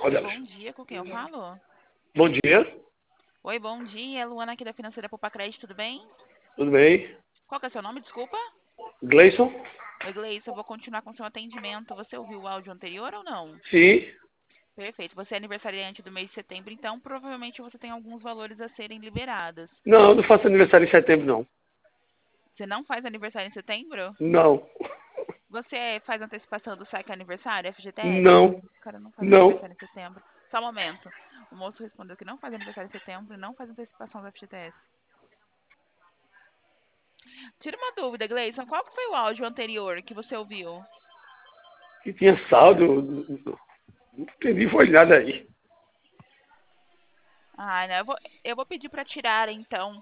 Olha, Bom dia, com quem eu falo? bom dia, Oi, bom dia, é Luana aqui da Financeira Poupa Crédito, tudo bem? tudo bem? Qual que é o seu nome, desculpa? Gleison? Oi, Gleice, eu vou continuar com o seu atendimento. Você ouviu o áudio anterior ou não? Sim. Perfeito, você é aniversariante do mês de setembro, então provavelmente você tem alguns valores a serem liberados. Não, eu não faço aniversário em setembro, não. Você não faz aniversário em setembro? Não, Você faz antecipação do saque aniversário, FGTS? não, O cara não faz não. aniversário em setembro. Só um momento. O moço respondeu que não faz aniversário em setembro e não faz antecipação do FGTS. Tira uma dúvida, Gleison. Qual que foi o áudio anterior que você ouviu? Que tinha saldo, não entendi foi nada aí. Ah, né? Eu vou pedir para tirar, então.